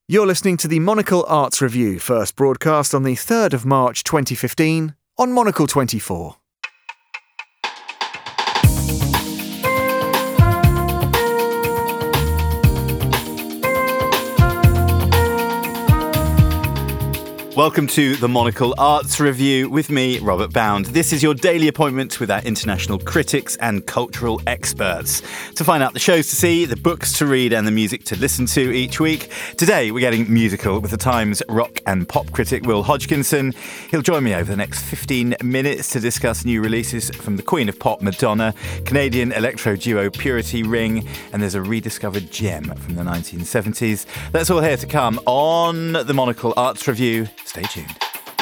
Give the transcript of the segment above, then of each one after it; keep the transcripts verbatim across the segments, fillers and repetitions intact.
You're listening to the Monocle Arts Review, first broadcast on the third of March twenty fifteen on Monocle twenty-four. Welcome to the Monocle Arts Review with me, Robert Bound. This is your daily appointment with our international critics and cultural experts to find out the shows to see, the books to read and the music to listen to each week. Today we're getting musical with the Times rock and pop critic Will Hodgkinson. He'll join me over the next fifteen minutes to discuss new releases from the Queen of Pop, Madonna, Canadian electro duo Purity Ring, and there's a rediscovered gem from the nineteen seventies. That's all here to come on the Monocle Arts Review. Stay tuned.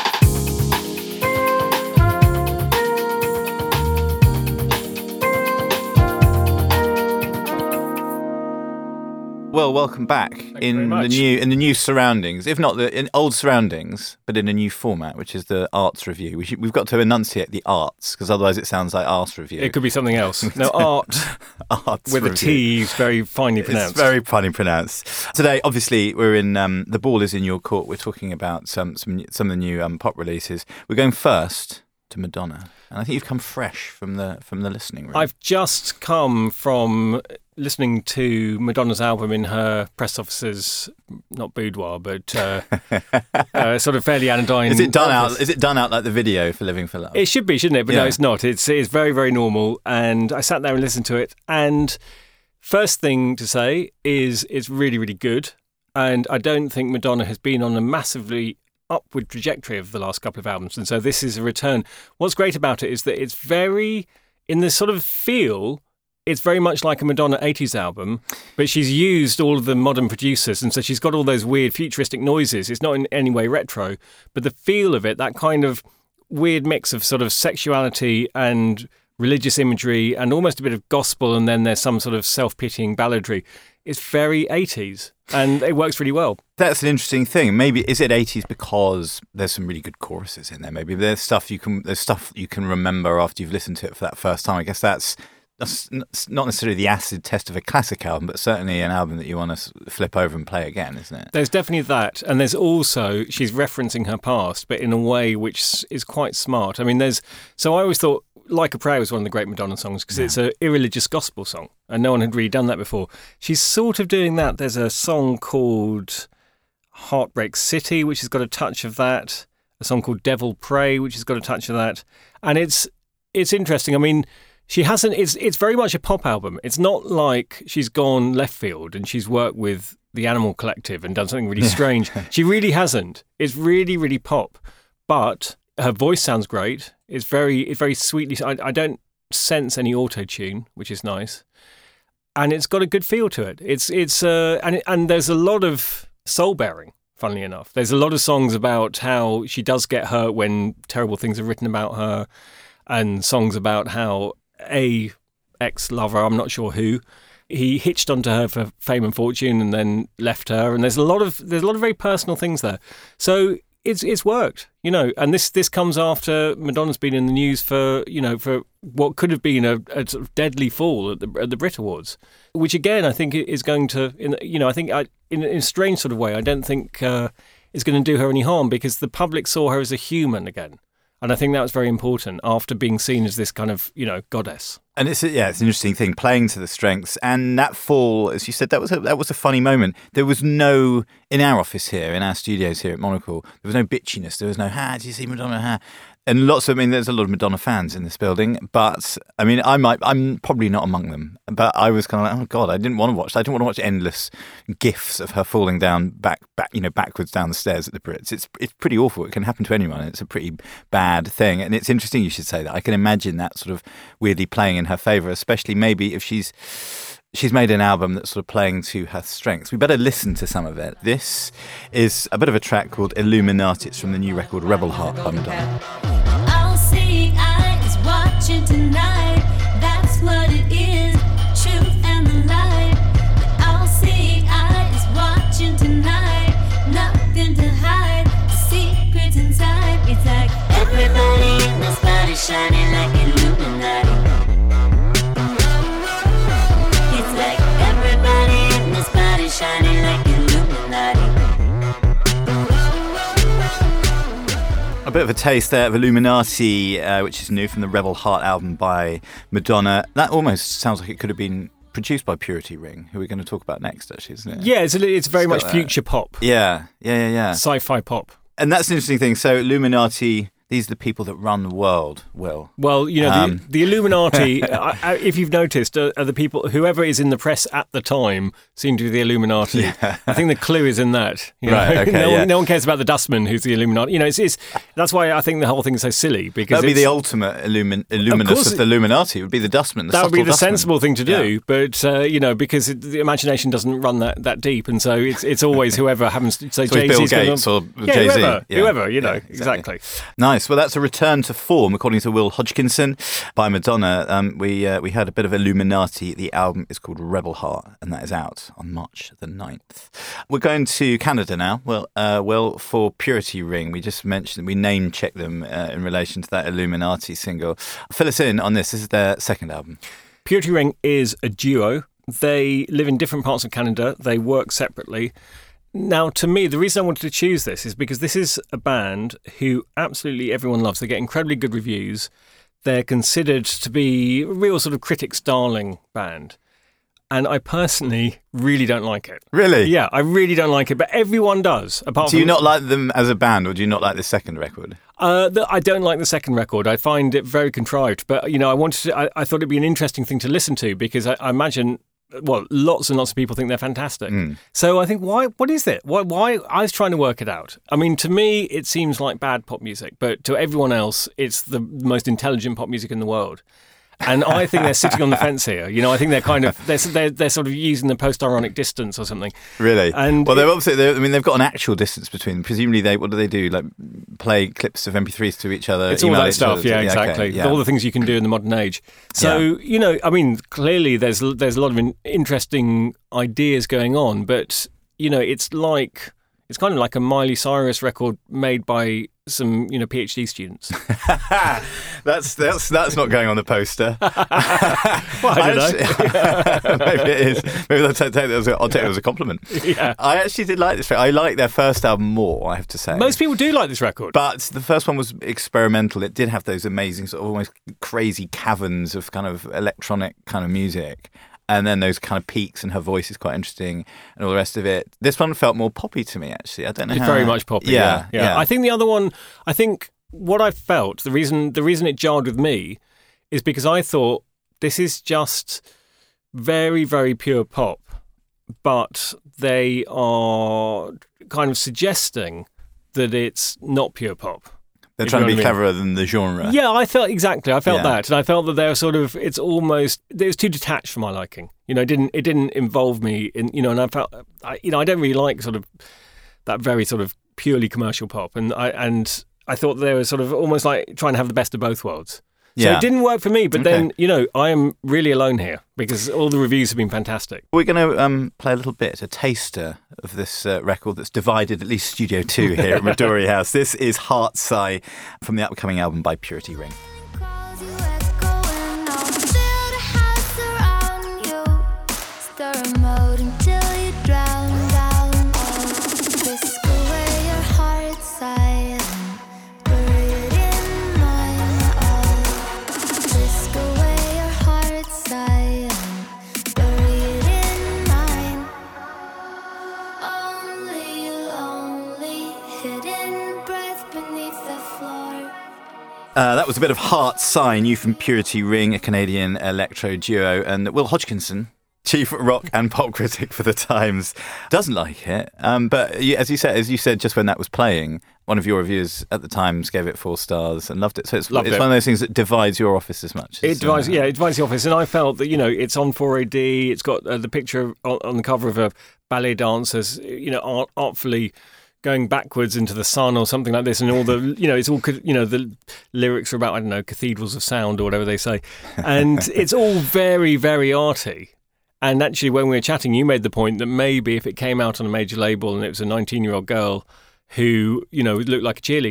Well, welcome back Thank in the new in the new surroundings, if not the in old surroundings, but in a new format, which is the Arts Review. We should, we've got to enunciate the arts, because otherwise it sounds like Arts Review. It could be something else. No, art Arts with Review. a T is very finely pronounced. It's very finely pronounced. Today, obviously, we're in um, the ball is in your court. We're talking about some some some of the new um, pop releases. We're going first to Madonna, and I think you've come fresh from the from the listening room. I've just come from listening to Madonna's album in her press office's, not boudoir, but uh, uh, sort of fairly anodyne. Is it done office. out? Is it done out like the video for Living for Love? It should be, shouldn't it? But Yeah. no, it's not. It's it's very, very normal. And I sat there and listened to it. And first thing to say is it's really, really good. And I don't think Madonna has been on a massively upward trajectory of the last couple of albums. And so this is a return. What's great about it is that it's very, in the sort of feel, it's very much like a Madonna eighties album, but she's used all of the modern producers, and so she's got all those weird futuristic noises. It's not in any way retro, but the feel of it, that kind of weird mix of sort of sexuality and religious imagery and almost a bit of gospel, and then there's some sort of self-pitying balladry. It's very eighties, and it works really well. That's an interesting thing. Maybe is it eighties because there's some really good choruses in there? Maybe there's stuff you can there's stuff you can remember after you've listened to it for that first time. I guess that's. That's not necessarily the acid test of a classic album, but certainly an album that you want to flip over and play again, isn't it? There's definitely that. And there's also, she's referencing her past, but in a way which is quite smart. I mean, there's, so I always thought Like a Prayer was one of the great Madonna songs because yeah. it's an irreligious gospel song, and no one had really done that before. She's sort of doing that. There's a song called Heartbreak City, which has got a touch of that. A song called Devil Pray, which has got a touch of that. And it's it's interesting. I mean, She hasn't, it's it's very much a pop album. It's not like she's gone left field and she's worked with the Animal Collective and done something really strange. She really hasn't. It's really, really pop. But her voice sounds great. It's very it's very sweetly, I, I don't sense any auto-tune, which is nice. And it's got a good feel to it. It's, it's uh, and, it, and there's a lot of soul-bearing, funnily enough. There's a lot of songs about how she does get hurt when terrible things are written about her, and songs about how a ex-lover, I'm not sure who, he hitched onto her for fame and fortune and then left her, and there's a lot of there's a lot of very personal things there. So it's it's worked, you know. And this this comes after Madonna's been in the news for you know for what could have been a, a sort of deadly fall at the at the Brit Awards, which again I think is going to, in, you know, I think I, in, in a strange sort of way, I don't think uh, is going to do her any harm, because the public saw her as a human again. And I think that was very important after being seen as this kind of, you know, goddess. And it's a, yeah, it's an interesting thing, playing to the strengths. And that fall, as you said, that was a, that was a funny moment. There was no, in our office here, in our studios here at Monocle, there was no bitchiness. There was no, ha, did you see Madonna, ha? And lots of, I mean, there's a lot of Madonna fans in this building, but I mean, I might, I'm probably not among them, but I was kind of like, oh God, I didn't want to watch, I didn't want to watch endless gifs of her falling down back, back, you know, backwards down the stairs at the Brits. It's, it's pretty awful. It can happen to anyone. It's a pretty bad thing. And it's interesting you should say that. I can imagine that sort of weirdly playing in her favour, especially maybe if she's, she's made an album that's sort of playing to her strengths. We better listen to some of it. This is a bit of a track called Illuminati. It's from the new record Rebel Heart by Madonna. Seeing eye is watching tonight. That's what it is, truth and the light. The all-seeing eye is watching tonight. Nothing to hide, the secrets inside. It's like everybody in this body shining like Illuminati. It's like everybody in this body shining like Illuminati. A bit of a taste there of Illuminati, uh, which is new from the Rebel Heart album by Madonna. That almost sounds like it could have been produced by Purity Ring, who we're going to talk about next, actually, isn't it? Yeah, it's, a, it's very It's much got that. future pop, Yeah, yeah, yeah, yeah. sci-fi pop. And that's an interesting thing. So Illuminati, these are the people that run the world, Will. Well, you know, Um. the, the Illuminati, I, I, if you've noticed, are, are the people, whoever is in the press at the time, seem to be the Illuminati. Yeah. I think the clue is in that. you Right, know? okay, no, yeah. one, no one cares about the dustman who's the Illuminati. You know, it's, it's that's why I think the whole thing is so silly. Because That would be it's- the ultimate illumin- illuminous course of, it- the Illuminati. It would be the dustman, the that would be subtle the dustman. sensible thing to do, Yeah. but uh, you know, because it, the imagination doesn't run that, that deep, and so it's it's always whoever happens to say So it's Jay Bill Z's Gates or yeah, Jay-Z. whoever, Yeah. whoever, you know, Yeah, exactly. exactly. Nice. Well, that's a return to form, according to Will Hodgkinson by Madonna. Um, we uh, we heard a bit of Illuminati. The album is called Rebel Heart, and that is out on March the ninth. We're going to Canada now. Well, uh, well, for Purity Ring, we just mentioned, we name checked them uh, in relation to that Illuminati single. Fill us in on this. This is their second album. Purity Ring is a duo. They live in different parts of Canada. They work separately. Now, to me, the reason I wanted to choose this is because this is a band who absolutely everyone loves. They get incredibly good reviews. They're considered to be a real sort of critics' darling band. And I personally really don't like it. Really? Yeah, I really don't like it, but everyone does. Apart Do from you not like them as a band, or do you not like the second record? Uh, the, I don't like the second record. I find it very contrived. But you know, I wanted to. I, I thought it'd be an interesting thing to listen to because I, I imagine, well, lots and lots of people think they're fantastic. Mm. So I think, why? What is it? Why? Why? I was trying to work it out. I mean, to me, it seems like bad pop music, but to everyone else, it's the most intelligent pop music in the world. And I think they're sitting on the fence here. You know, I think they're kind of they're they're, they're sort of using the post-ironic distance or something. Really? And well, they're it- obviously. They're, I mean, they've got an actual distance between them. Presumably, they what do they do? Like play clips of M P threes to each other. It's all email that each stuff, other. yeah, okay, exactly. yeah. All the things you can do in the modern age. So Yeah. you know, I mean, clearly there's there's a lot of in, interesting ideas going on, but you know, it's like it's kind of like a Miley Cyrus record made by some you know PhD students. that's that's that's not going on the poster. Well, I don't know. Maybe it is. Maybe I'll take, take that as a, I'll take it as a compliment. Yeah. I actually did like this. I like their first album more, I have to say. Most people do like this record. But the first one was experimental. It did have those amazing, sort of almost crazy caverns of kind of electronic kind of music. And then those kind of peaks, and her voice is quite interesting, and all the rest of it. This one felt more poppy to me, actually. I don't know. It's how very much poppy. Yeah, Yeah, yeah, yeah. I think the other one. I think what I felt the reason the reason it jarred with me is because I thought this is just very very pure pop, but they are kind of suggesting that it's not pure pop. They're If trying you to know be what I mean. cleverer than the genre. Yeah, I felt exactly. I felt Yeah. that, and I felt that they were sort of. It's almost. It was too detached for my liking. You know, it didn't. It didn't involve me in. You know, and I felt. I, you know, I don't really like sort of that very sort of purely commercial pop, and I and I thought they were sort of almost like trying to have the best of both worlds. So Yeah. it didn't work for me. But Okay. then, you know, I am really alone here because all the reviews have been fantastic. We're going to um, play a little bit, a taster of this uh, record that's divided at least Studio two here at Midori House. This is Heart Sigh from the upcoming album by Purity Ring. Calls you echoing on. Build a house around you. Stir a moat until you drown down. Whisk away your heart sigh and bury it in mine. Oh, whisk away your heart sigh and bury it in mine. Only lonely, hidden breath beneath the floor. Uh, that was a bit of Heart Sigh, new from Purity Ring, a Canadian electro duo, and Will Hodgkinson, chief rock and pop critic for The Times, doesn't like it. Um, but you, as you said, as you said, just when that was playing, one of your reviewers at The Times gave it four stars and loved it. So it's, Loved it's it. one of those things that divides your office as much. It as, divides, uh, yeah, it divides the office, and I felt that you know it's on four A D. It's got uh, the picture on, on the cover of a ballet dancers, you know, art, artfully going backwards into the sun or something like this, and all the you know it's all you know the lyrics are about I don't know cathedrals of sound or whatever they say, and it's all very very arty. And actually, when we were chatting, you made the point that maybe if it came out on a major label and it was a nineteen-year-old girl who, you know, looked like a cheerleader,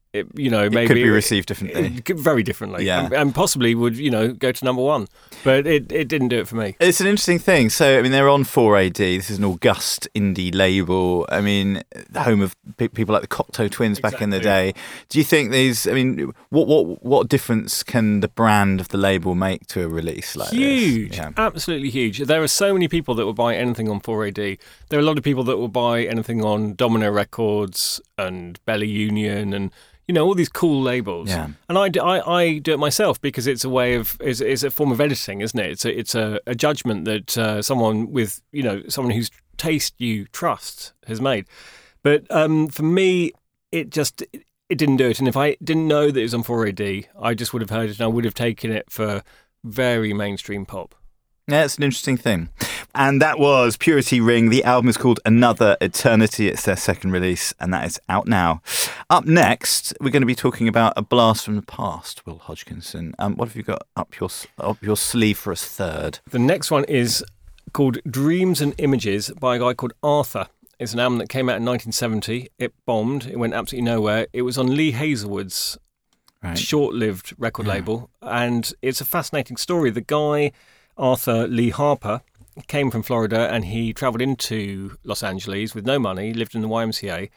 it, you know, It maybe could be received differently. it could- very differently, Yeah. and, and possibly would, you know, go to number one. But it, it didn't do it for me. It's an interesting thing. So, I mean, they're on four A D. This is an august indie label. I mean, the home of pe- people like the Cocteau Twins back in the day. Do you think these? I mean, what what what difference can the brand of the label make to a release like Huge, this? Yeah. absolutely huge. There are so many people that will buy anything on four A D. There are a lot of people that will buy anything on Domino Records and Belly Union and, you know, all these cool labels. Yeah. And I, do- I, I do it myself because it's a way of, it's, it's a form of editing, isn't it? It's a, it's a, a judgment that uh, someone with, you know, someone whose taste you trust has made. But um, for me, it just, it, it didn't do it. And if I didn't know that it was on four A D, I just would have heard it and I would have taken it for very mainstream pop. Yeah, it's an interesting thing. And that was Purity Ring. The album is called Another Eternity. It's their second release, and that is out now. Up next, we're going to be talking about A Blast from the Past, Will Hodgkinson. Um, what have you got up your up your sleeve for us third? The next one is called Dreams and Images by a guy called Arthur. It's an album that came out in nineteen seventy. It bombed. It went absolutely nowhere. It was on Lee Hazelwood's Right. short-lived record Yeah. label, and it's a fascinating story. The guy, Arthur Lee Harper, came from Florida and he travelled into Los Angeles with no money, lived in the Y M C A,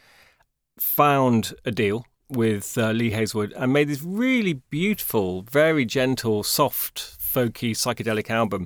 found a deal with uh, Lee Hazelwood and made this really beautiful, very gentle, soft, folky, psychedelic album.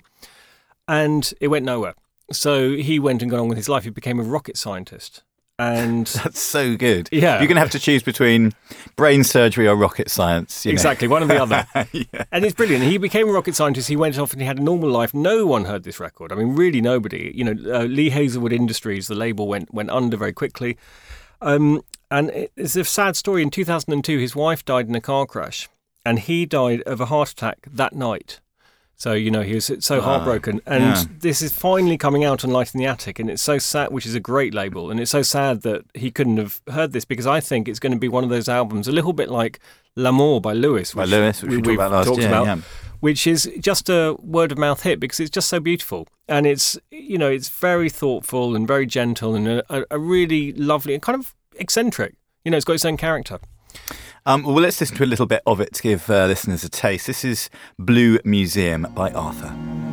And it went nowhere. So he went and got on with his life. He became a rocket scientist. And That's so good. Yeah. You're going to have to choose between brain surgery or rocket science. You know. exactly, one or the other. Yeah. And it's brilliant. He became a rocket scientist. He went off and he had a normal life. No one heard this record. I mean, really nobody. You know, uh, Lee Hazelwood Industries, the label, went went under very quickly. Um, and it- it's a sad story. In two thousand two, his wife died in a car crash, and he died of a heart attack that night. So, you know, he was so heartbroken. And yeah. this is finally coming out on Light in the Attic, and it's so sad, which is a great label. And it's so sad that he couldn't have heard this, because I think it's going to be one of those albums, a little bit like L'Amour by Lewis. By Lewis, which we talked we've about last talked year, about, yeah. which is just a word of mouth hit because it's just so beautiful. And it's, you know, it's very thoughtful and very gentle and a, a really lovely and kind of eccentric. You know, it's got its own character. Um, well, let's listen to a little bit of it to give uh, listeners a taste. This is Blue Museum by Arthur.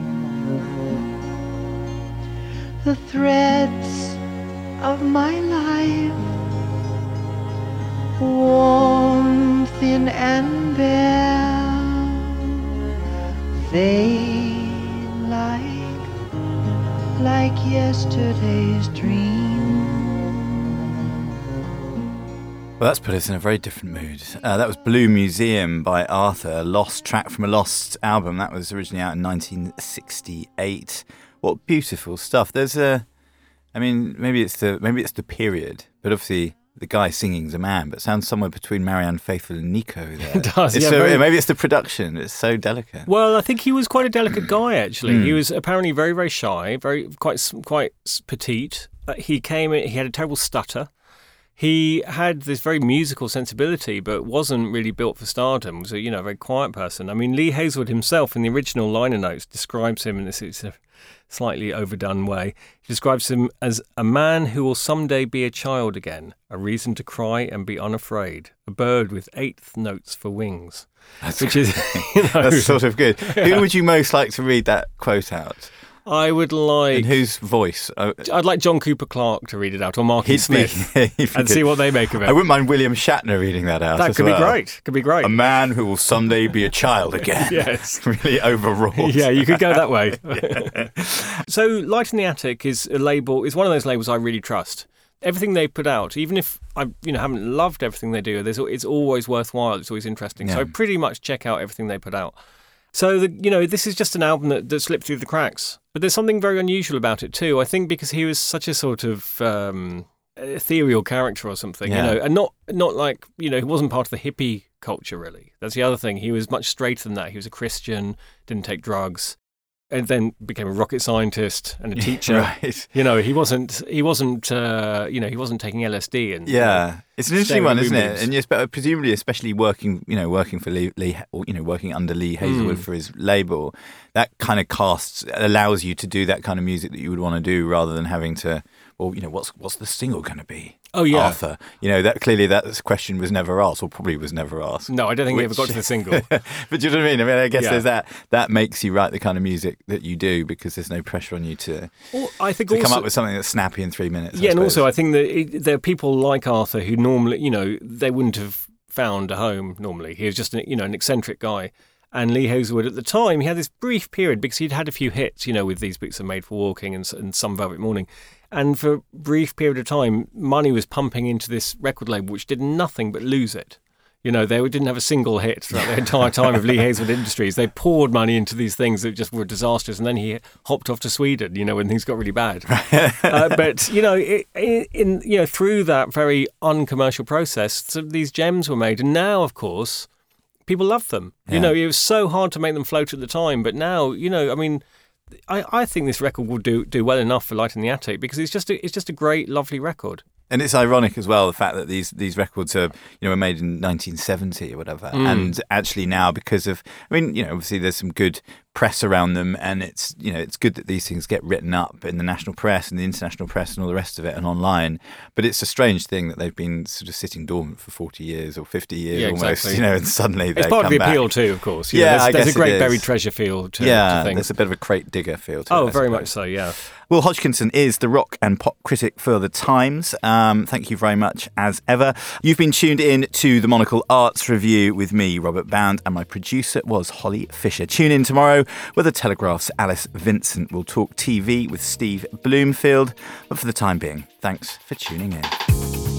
The threads of my life, warm, thin and bare, fade like, like yesterday's dream. Well, that's put us in a very different mood. Uh, that was Blue Museum by Arthur, a lost track from a lost album. That was originally out in nineteen sixty-eight. What beautiful stuff. There's a, I mean, maybe it's the maybe it's the period, but obviously the guy singing's a man, but it sounds somewhere between Marianne Faithfull and Nico there. It does, It's yeah, so, very- maybe it's the production. It's so delicate. Well, I think he was quite a delicate guy, actually. Mm. He was apparently very, very shy, very quite s- quite s- petite. Uh, he came in, he had a terrible stutter. He had this very musical sensibility, but wasn't really built for stardom. Was a, you know, a very quiet person. I mean, Lee Hazelwood himself, in the original liner notes, describes him in this it's a slightly overdone way. He describes him as a man who will someday be a child again, a reason to cry and be unafraid, a bird with eighth notes for wings. That's, Which is, you know, that's sort of good. Who would you most like to read that quote out? I would like. In whose voice? Oh, I'd like John Cooper Clarke to read it out, or Marky he'd be, Smith, he'd be and good. see what they make of it. I wouldn't mind William Shatner reading that out. that as could well. be great. Could be great. A man who will someday be a child again. Yes. Really overwrought. Yeah, you could go that way. So, Light in the Attic is a label. Is one of those labels I really trust. Everything they put out, even if I, you know, haven't loved everything they do, there's, it's always worthwhile. It's always interesting. So Yeah. I pretty much check out everything they put out. So, the, you know, this is just an album that, that slipped through the cracks. But there's something very unusual about it too. I think because he was such a sort of um, ethereal character or something, Yeah. you know, and not not like, you know, he wasn't part of the hippie culture really. That's the other thing. He was much straighter than that. He was a Christian, didn't take drugs, and then became a rocket scientist and a teacher. Right. You know, he wasn't. He wasn't. Uh, you know, he wasn't taking L S D and Yeah, it's an interesting Staring one, isn't it? movies. And yes, but presumably, especially working, you know, working for Lee, Lee or, you know, working under Lee Hazelwood Mm. for his label, that kind of casts allows you to do that kind of music that you would want to do, rather than having to, well, you know, what's what's the single going to be? Oh, yeah. Arthur. You know, that clearly that question was never asked, or probably was never asked. No, I don't think Which- he ever got to the single. But do you know what I mean? I mean, I guess Yeah. there's that. That makes you write the kind of music that you do because there's no pressure on you to, Well, I think to also, come up with something that's snappy in three minutes. yeah, I and also suppose. I think that it, there are people like Arthur who normally, you know, they wouldn't have found a home normally. He was just, an, you know, an eccentric guy. And Lee Hazelwood at the time, he had this brief period because he'd had a few hits, you know, with These Boots Are Made for Walking and, s- and Some Velvet Morning. And for a brief period of time, money was pumping into this record label, which did nothing but lose it. You know, they didn't have a single hit throughout the entire time of Lee Hazelwood Industries. They poured money into these things that just were disastrous. And then he hopped off to Sweden, you know, when things got really bad. uh, but, you know, it, in, in, you know, through that very uncommercial process, so these gems were made. And now, of course, people love them. Yeah. You know, it was so hard to make them float at the time. But now, you know, I mean, I, I think this record will do do well enough for Light in the Attic because it's just a, it's just a great, lovely record. And it's ironic as well, the fact that these these records are, you know, were made in nineteen seventy or whatever. Mm. And actually now, because of, I mean, you know, obviously there's some good press around them, and it's, you know, it's good that these things get written up in the national press and the international press and all the rest of it and online. But it's a strange thing that they've been sort of sitting dormant for forty years or fifty years Yeah, almost, exactly. you know, and suddenly they It's part of come the appeal back. too, of course. You Yeah, know, there's, I there's guess a great it buried is. treasure feel to, Yeah, to things. there's a bit of a crate digger feel to it. Oh, I very suppose. much so, yeah. Will Hodgkinson is the rock and pop critic for The Times. Um, thank you very much, as ever. You've been tuned in to the Monocle Arts Review with me, Robert Bound, and my producer was Holly Fisher. Tune in tomorrow where The Telegraph's Alice Vincent will talk T V with Steve Bloomfield. But for the time being, thanks for tuning in.